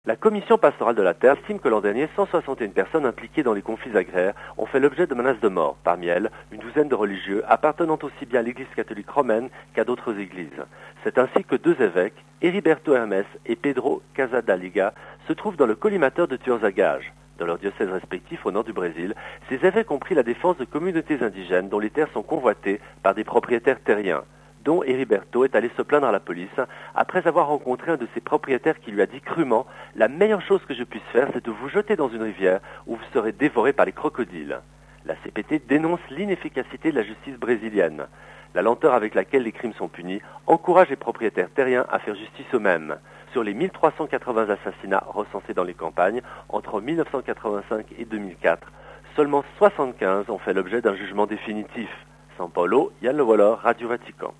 La Commission pastorale de la Terre estime que l'an dernier, 161 personnes impliquées dans les conflits agraires ont fait l'objet de menaces de mort. Parmi elles, une douzaine de religieux appartenant aussi bien à l'Église catholique romaine qu'à d'autres églises. C'est ainsi que deux évêques, Heriberto Hermes et Pedro Casadaliga, se trouvent dans le collimateur de tueurs à gages. Dans leurs diocèses respectifs au nord du Brésil, ces évêques ont pris la défense de communautés indigènes dont les terres sont convoitées par des propriétaires terriens, dont Heriberto est allé se plaindre à la police après avoir rencontré un de ses propriétaires qui lui a dit crûment « La meilleure chose que je puisse faire, c'est de vous jeter dans une rivière où vous serez dévoré par les crocodiles ». La CPT dénonce l'inefficacité de la justice brésilienne. La lenteur avec laquelle les crimes sont punis encourage les propriétaires terriens à faire justice eux-mêmes. Sur les 1380 assassinats recensés dans les campagnes entre 1985 et 2004, seulement 75 ont fait l'objet d'un jugement définitif. São Paulo, Yann Le Voilà, Radio Vatican.